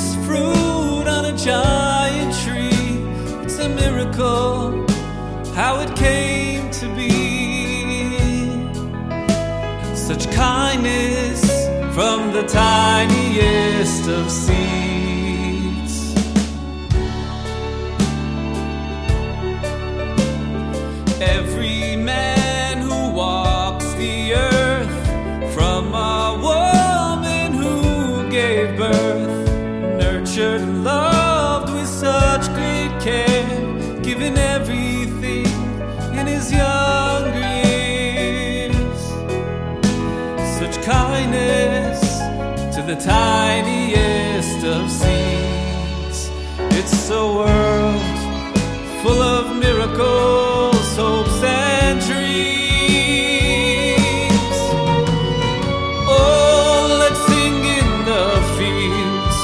this fruit on a giant tree. It's a miracle how it came to be. Such kindness from the tiniest of seeds. Every man who walks the earth, from a woman who gave birth, nurtured and loved with such great care, given everything in his younger years. Such kindness to the tiniest of seeds. It's a world full of miracles, hopes and dreams. Oh, let's sing in the fields.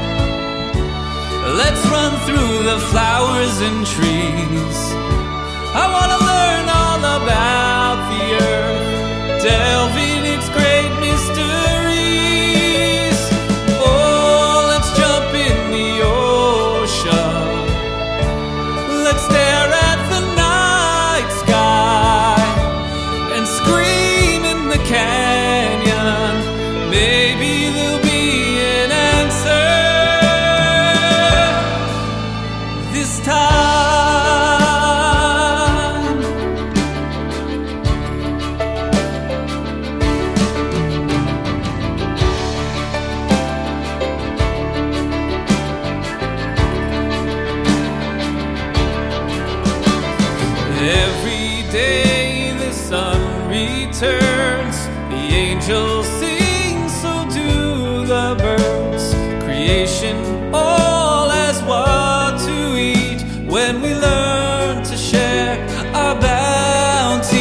Let's run through the flowers and trees. I want to learn all about the earth, delve in its great mysteries. Oh, let's jump in the ocean. Let's stare at the night sky and scream in the canyon. Maybe there'll be an answer this time. Every day the sun returns, the angels sing, so do the birds. Creation all has what to eat when we learn to share our bounty.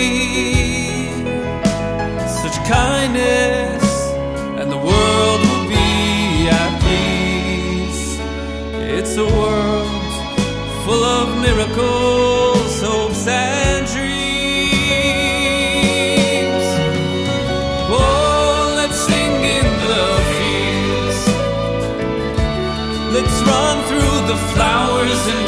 Such kindness and the world will be at peace. It's a world full of miracles, hopes and dreams. Oh, let's sing in the fields. Let's run through the flowers and